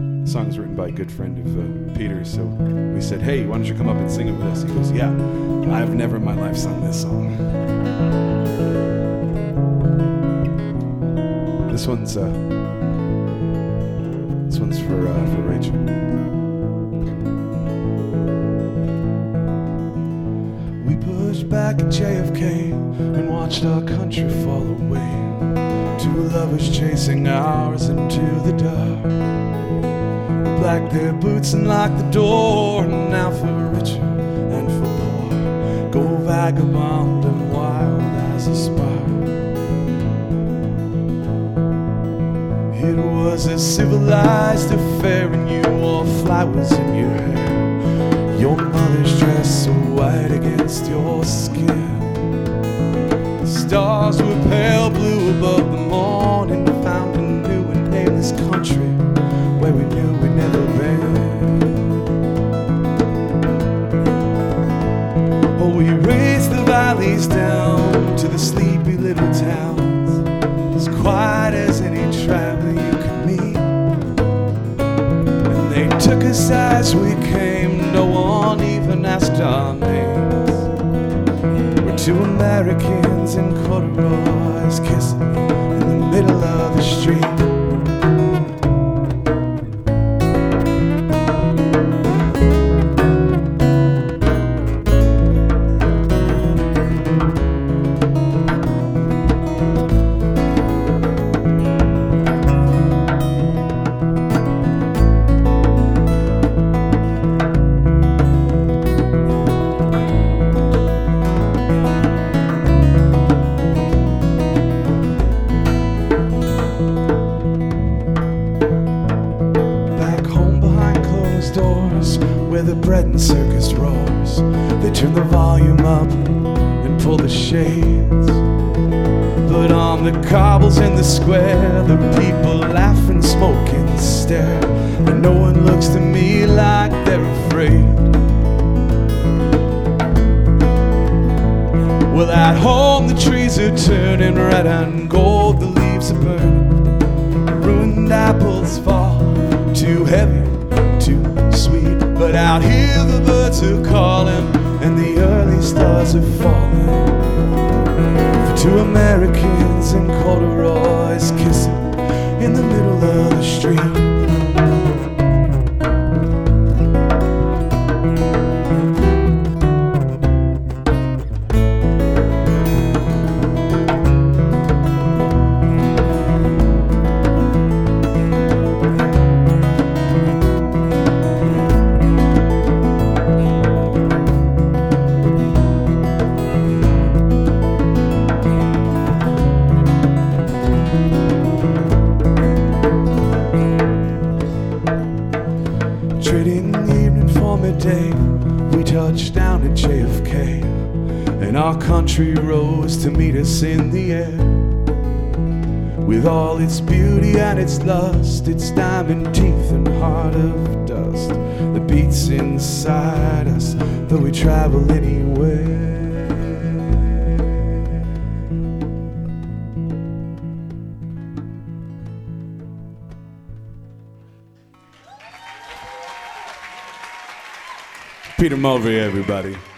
The song's written by a good friend of Peter's, so we said, hey, why don't you come up and sing it with us? He goes, yeah, I've never in my life sung this song. This one's for Rachel. We pushed back at JFK and watched our country fall away. Two lovers chasing ours into the dark. Blacked their boots and locked the door. And now for richer and for poor, go vagabond and wild as a spark. It was a civilized affair, and you wore flowers in your hair. Your mother's dress so white against your skin. The stars were pale blue above the morning. Found a new and nameless country where we knew we'd never been. Oh, we raced the valleys down to the sleepy little towns, as quiet as any traveler you could meet. And they took us as we came, no one even asked our names. We're two Americans in corduroys kissing in the middle of the street. Where the bread and circus roars, they turn the volume up and pull the shades. But on the cobbles in the square, the people laugh and smoke and stare, and no one looks to me like they're afraid. Well, at home the trees are turning red and gold, the leaves are burning, the ruined apples fall, too heavy, too sweet. But out here the birds are calling and the early stars are falling. For two Americans in corduroys kissing in the middle of the street. Trading evening for midday, we touched down at JFK, and our country rose to meet us in the air. With all its beauty and its lust, its diamond teeth and heart of dust that beats inside us, though we travel anywhere. Peter Mulvey, everybody.